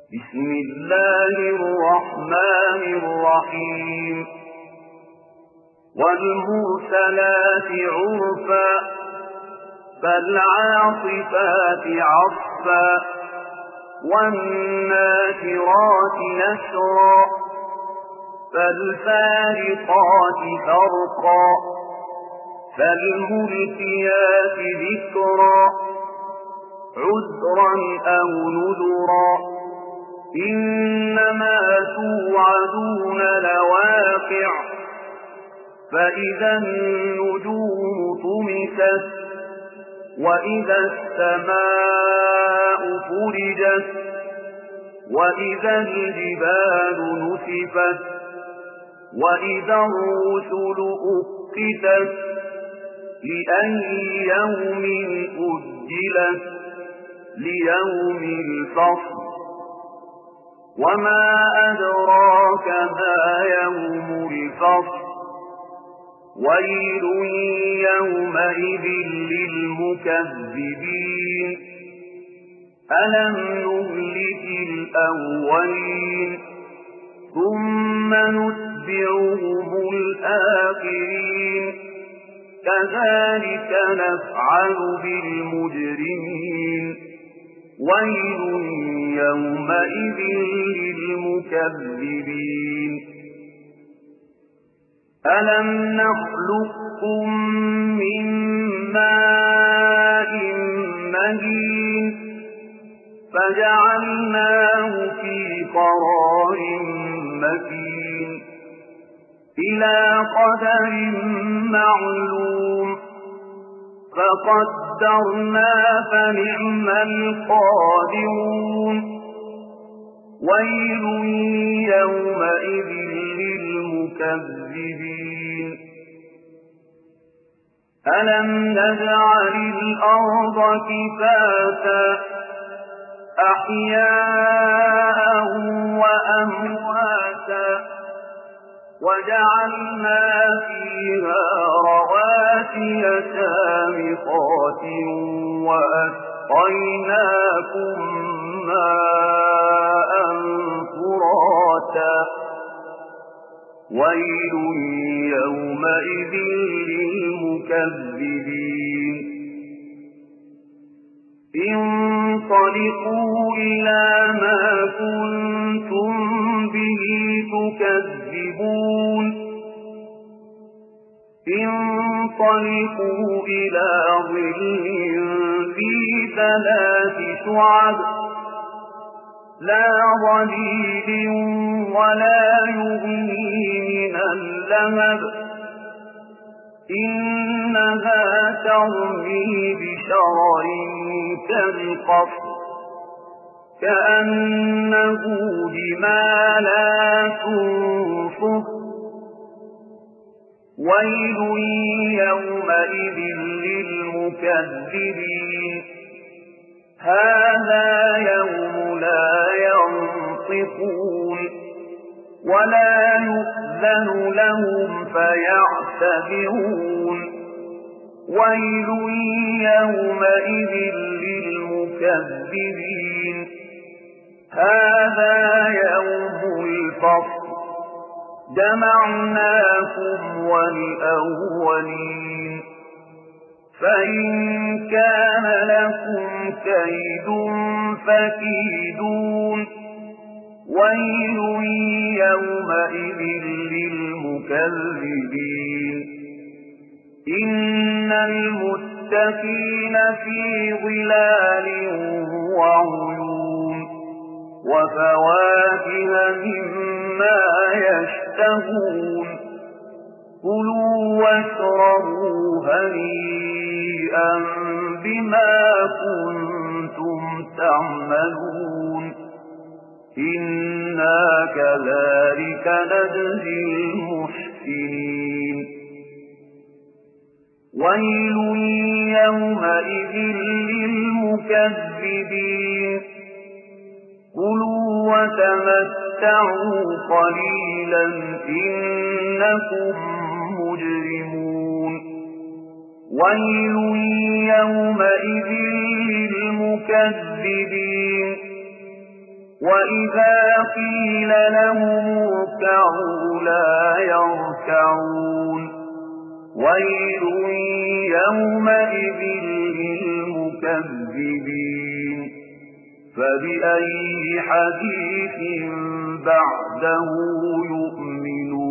بسم الله الرحمن الرحيم والمرسلات عرفا فالعاصفات عصفا والناشرات نشرا فالفارقات فرقا فالملقيات ذكرا عذرا أو نذرا إنما توعدون لواقع فإذا النجوم طمست وإذا السماء فرجت وإذا الجبال نسفت وإذا الرسل أقتت لأي يوم أجلت ليوم الفصل وما أدراك ما يوم الفصل ويل يومئذ للمكذبين ألم نهلك الأولين ثم نتبعهم الآخرين كذلك نفعل بالمجرمين ويل يومئذ للمكذبين ألم نخلقكم من ماء مهين فجعلناه في قرار مكين إلى قدر معلوم فقدرنا فنعم القادرون ويل يومئذ للمكذبين ألم نجعل الأرض كفاتا أحياء وأمواتا وجعلنا فيها رواسي شامخات وأسقيناكم ماء فراتا ويل يومئذ للمكذبين انطلقوا إلى ما كنتم به تكذبون انطلقوا إلى ظل ذي ثلاث شعب لا ظليل ولا يغني من اللهب إنها ترمي بشرر كالقصر كأنه جمالات صفر ويل يومئذ للمكذبين هذا يوم لا ينطقون ولا يؤذن لهم فيعتذرون ويل يومئذ للمكذبين هذا يوم الفصل جمعناكم والأولين فإن كان لكم كيد فكيدون ويل يومئذ للمكذبين إن المتقين في ظلال وعيون وفواكه مما يشتهون كلوا واشربوا هنيئا بما كنتم تعملون إنا كذلك نجزي المحسنين ويل يومئذ للمكذبين كلوا وتمتعوا قليلا إنكم مجرمون ويل يومئذ للمكذبين وَإِذَا قِيلَ لَهُمُ ارْكَعُوا لَا يَرْكَعُونَ وَيْلٌ يَوْمَئِذٍ لِّلْمُكَذِّبِينَ فَبِأَيِّ حَدِيثٍ بَعْدَهُ يُؤْمِنُونَ